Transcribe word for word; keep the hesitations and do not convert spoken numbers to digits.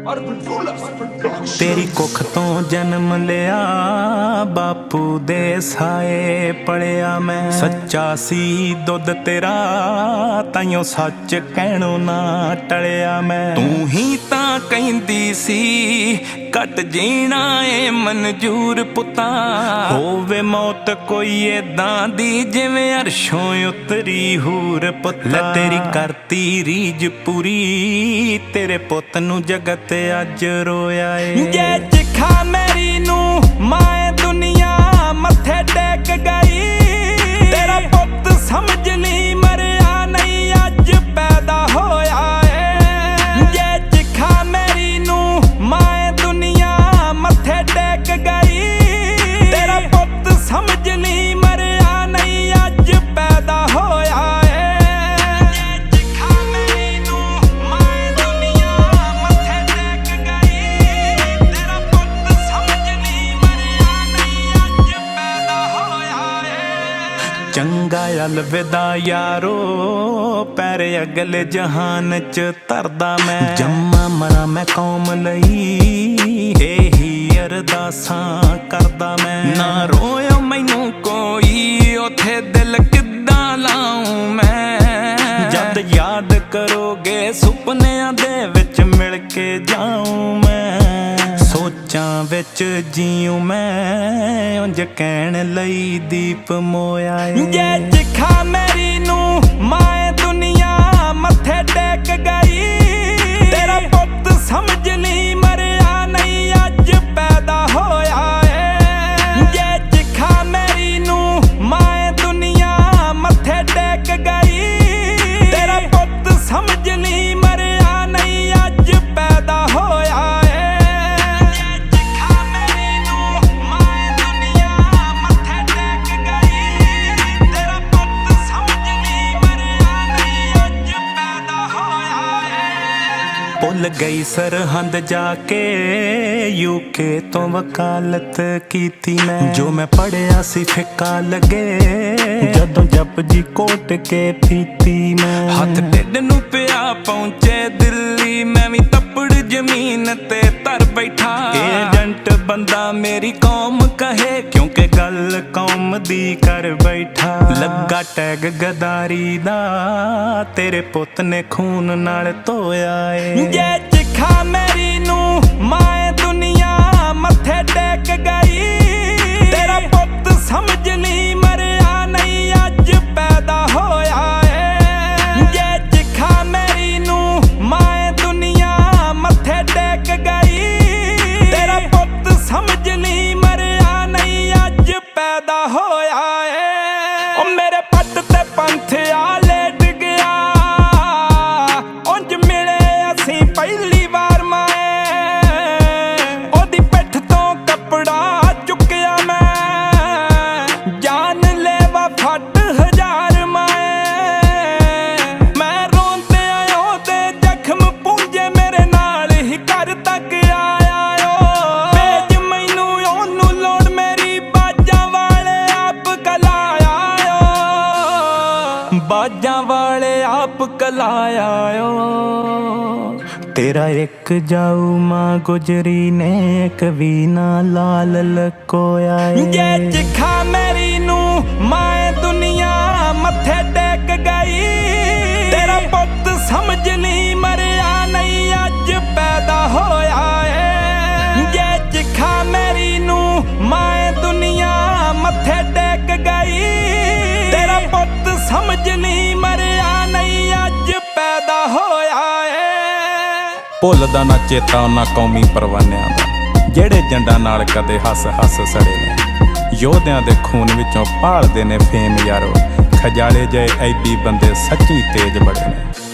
तेरी कुख तो जन्म लिया बापू दे साए पलिया मैं। सच्चा सी दुध तेरा ताइयों सच कहणों ना टलिया मैं। तू ही तां कहंदी सी कट जीना ए मंजूर पुता, होवे मौत कोई एदां दी जिवें अरशों उतरी हूर पुता। तेरी करती रीज पूरी तेरे पुत नू जगत अज रोया ए। जे चिखा मेरी नू माए दुनिया मथे टेक गई, तेरा पुत समझ ली मरिया नहीं अज पैदा होया है। जे चिखा मेरी नू माए दुनिया मथे टेक गई, तेरा पुत समझ ली मरिया नहीं अज पैदा होया है। चंगा अलविदा यारो पैर अगले जहान च तरदा मैं। जम्मा मरा मैं कौम लई यही अरदासां करदा मैं। ना रोयो मैनू कोई उथे दिल किद्दां लाऊं मैं। जद याद करोगे सुपनियां दे विच मिल के जाऊं मैं। सोचां विच जीऊं मैं उंज कहण लई दीप मोया ए। जे चिखा मेरी नू माए दुनिया मथे टेक गई, तेरा पुत समझ ली मरिया नहीं अज पैदा होया है। जे चिखा मेरी नू माए दुनिया मथे टेक गई, तेरा पुत समझ ली मरिया नहीं अज पैदा होया है। भुल गई सरहंद जाके यूके तो वकालत कीती मैं। जो मैं पढ़िया सी फिक्का लगे जदों जप जी कोट के पीती मैं। हथ ढिड नू पिया पहुंचे दिल्ली मैं भी तपड़ जमीन ते तर बैठा। एजेंट बंदा मेरी कौम कहे क्योंकि गल कौम दी कर बैठा। लगा टैग गदारी दा तेरे पुत ने खून नाल धोया ए। जे चिखा मेरी नू माए दुनिया मथे टेक गई, तेरा पुत समझ ली मरिया नहीं अज पैदा होया है। जे चिखा मेरी नू माए दुनिया मथे टेक गई, तेरा पुत समझ ली मरिया नहीं अज पैदा होया है। ओ मेरे पट ते पंथ आ लेट गया उंज मिले असी पहली बार माए। ओदी पिठ तो कपड़ा चुकिया मैं जान लेवा फट हजार माए। मैं रोंदे आयो ते जख्म पूंजे मेरे नाल ही घर तक आया ओ। भेज मैनू ओनू लोड़ मेरी बाजां वाले आप कलाया ओ। बाजां वाले आप कलाया ओ। तेरा एक जाऊ माँ गुजरी ने कभी ना लाल लकोया ए। जे चिखा मेरी नू माए दुनिया मथे टेक गई, तेरा पुत समझ ली मरिया नहीं अज पैदा होया है। जे चिखा मेरी नू माए दुनिया मथे टेक गई, तेरा पुत समझ ली मरिया नहीं अज पैदा होया है। भुलदा ना चेता उन्हां कौमी परवानियां दा ਜਿਹੜੇ ਜੰਡਾਂ ਨਾਲ ਕਦੇ ਹੱਸ ਹੱਸ ਸੜੇ ਨੇ। ਯੋਧਿਆਂ ਦੇ ਖੂਨ ਵਿੱਚੋਂ ਭਾਲਦੇ ਨੇ ਫੇਮ ਯਾਰੋ, ਖਜਾਲੇ ਜਏ ਐਡੀ ਬੰਦੇ ਸੱਚੀ ਤੇਜ ਬੜੇ ਨੇ।